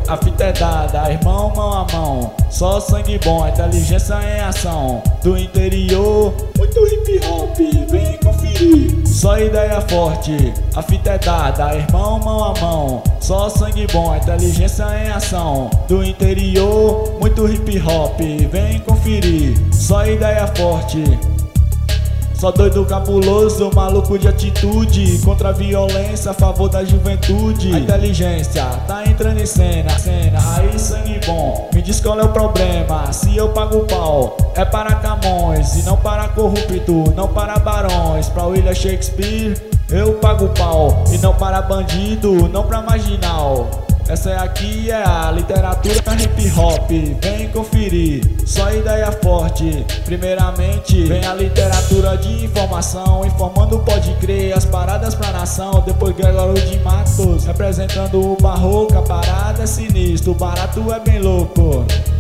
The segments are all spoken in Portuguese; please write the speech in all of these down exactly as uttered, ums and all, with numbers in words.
a fita é dada, irmão, mão a mão. Só sangue bom, inteligência em ação. Do interior, muito hip hop, vem conferir. Só ideia forte, a fita é dada, irmão, mão a mão. Só sangue bom, inteligência em ação. Do interior, muito hip hop, vem conferir. Só ideia forte. Só doido cabuloso, maluco de atitude, contra a violência, a favor da juventude. A inteligência tá entrando em cena, cena. Aí sangue bom, me diz qual é o problema. Se eu pago o pau, é para Camões e não para corrupto, não para barões. Pra William Shakespeare, eu pago o pau e não para bandido, não pra marginal. Essa aqui é a literatura hip hop, vem conferir, só ideia forte. Primeiramente vem a literatura de informação, informando pode crer as paradas pra nação. Depois Gregório de Matos, representando o barroco, a parada é sinistro, o barato é bem louco.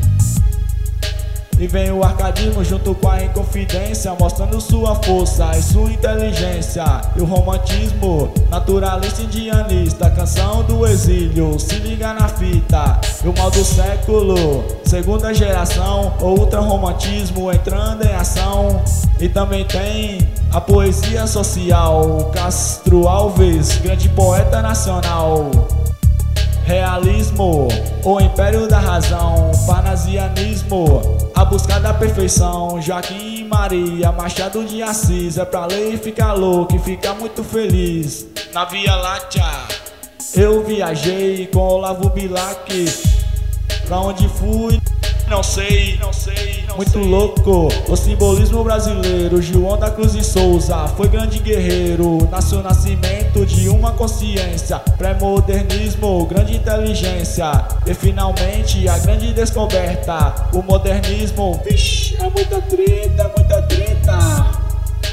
E vem o arcadismo junto com a inconfidência, mostrando sua força e sua inteligência. E o romantismo, naturalista indianista, canção do exílio, se liga na fita. E o mal do século, segunda geração, ultra romantismo entrando em ação. E também tem a poesia social, Castro Alves, grande poeta nacional. Realismo, o império da razão, parnasianismo, a busca da perfeição. Joaquim Maria, Machado de Assis, é pra ler e ficar louco e ficar muito feliz. Na Via Láctea, eu viajei com Olavo Bilac. Pra onde fui, não sei, não sei, não muito sei. Louco, o simbolismo brasileiro. João da Cruz de Souza foi grande guerreiro, nasceu o nascimento de uma consciência. Pré-modernismo, grande inteligência. E finalmente a grande descoberta, o modernismo. Vixe, é muita treta, é muita treta.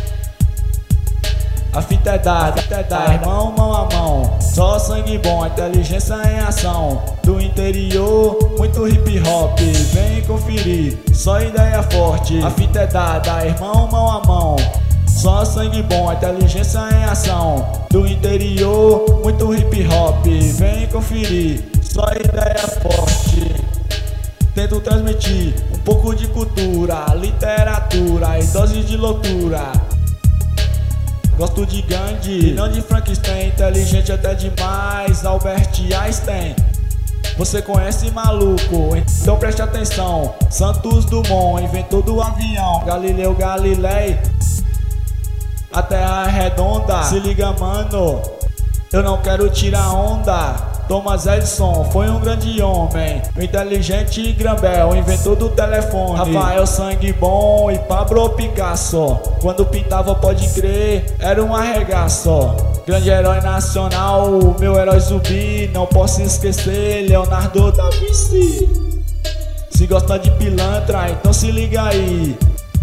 A fita é dada, a fita é dada, irmão, mão a mão. Só sangue bom, inteligência em ação. Do interior, muito hip hop, vem conferir, só ideia forte. A fita é dada, irmão, mão a mão. Só sangue bom, inteligência em ação. Do interior, muito hip hop, vem conferir, só ideia forte. Tento transmitir um pouco de cultura, literatura e doses de loucura. Gosto de Gandhi e não de Frankenstein, inteligente até demais, Albert Einstein. Você conhece maluco? Então preste atenção. Santos Dumont, inventor do avião. Galileu Galilei, a terra é redonda. Se liga, mano, eu não quero tirar onda. Thomas Edison foi um grande homem, o inteligente Grambel, inventor do telefone. Rafael Sangue Bom e Pablo Picasso, quando pintava pode crer, era um arregaço. Grande herói nacional, meu herói zumbi, não posso esquecer, Leonardo da Vinci. Se gosta de pilantra, então se liga aí.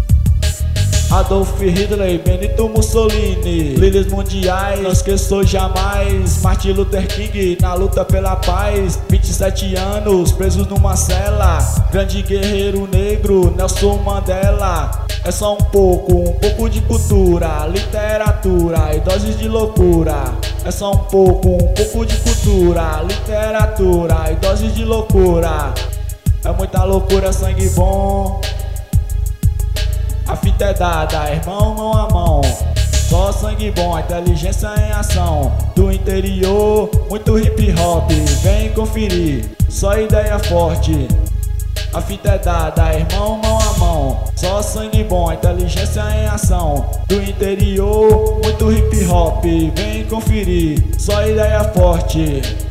Adolf Hitler, Benito Mussolini, líderes mundiais, não esqueço jamais. Martin Luther King na luta pela paz, vinte e sete anos presos numa cela. Grande guerreiro negro, Nelson Mandela. É só um pouco, um pouco de cultura, literatura e doses de loucura. É só um pouco, um pouco de cultura, literatura e doses de loucura. É muita loucura, sangue bom. A fita é dada, irmão, mão a mão. Só sangue bom, inteligência em ação. Do interior, muito hip hop, vem conferir, só ideia forte. A fita é dada, irmão, mão a mão. Só sangue bom, inteligência em ação. Do interior, muito hip hop, vem conferir, só ideia forte.